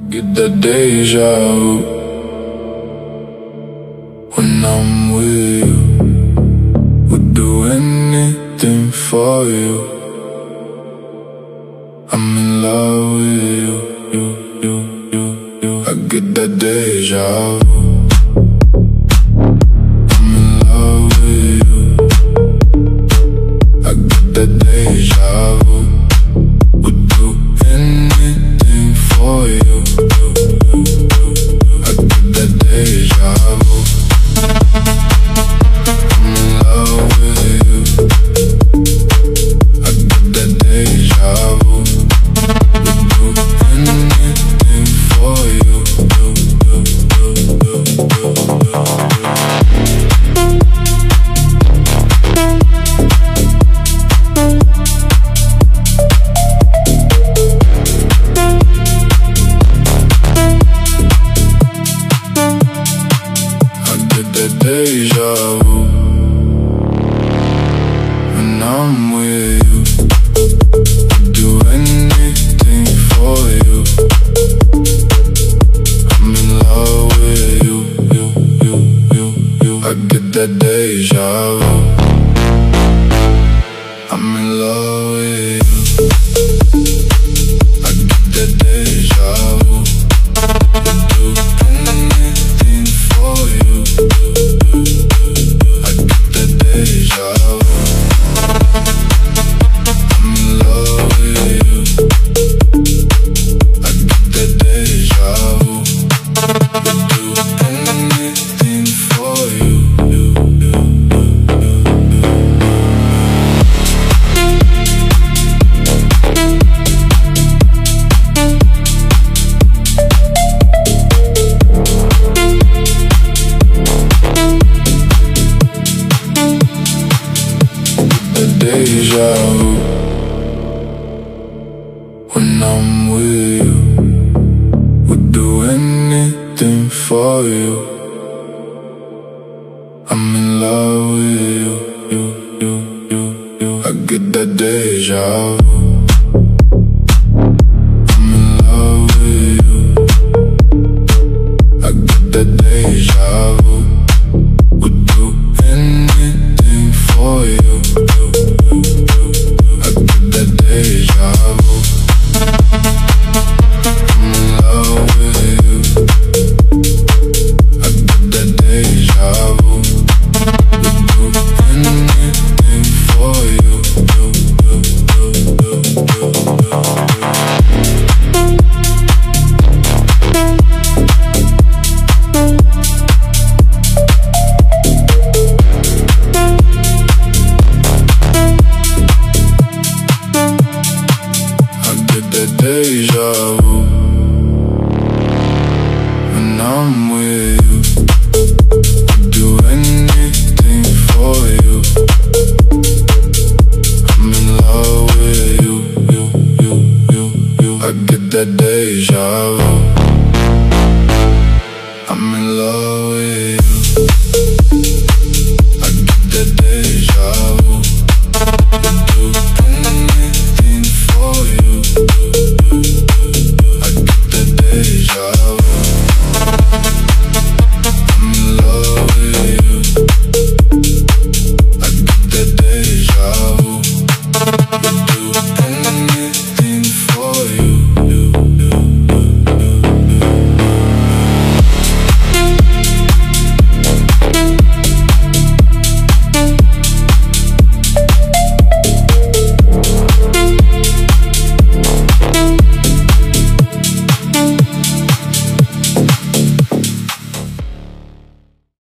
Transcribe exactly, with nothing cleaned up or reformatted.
Get that deja vu when I'm with you. Would do anything for you. I'm in love with you, you, you, you, you. I get that deja vu. I'm in love with you. I get that deja vu. Would do anything for you. I get that deja vu. I'm in love with you. I get that deja vu. Would do anything for you. Deja vu when I'm with you. Do anything for you. I'm in love with you, you, you, you, you. I get that deja vu. I'm in love with you. I get that deja vu. Do anything for you. Deja vu when I'm with you. Would do anything for you. I'm in love with you, you, you, you, you. I get that deja vu. I'm in love with you. I get that deja vu. Would do anything for you. I get that deja vu. I'm in love with you. I get that deja vu. Would do anything for you. Deja vu when I'm with you. Do anything for you. I'm in love with you, you, you, you, you. I get that deja vu. I'm in love with you.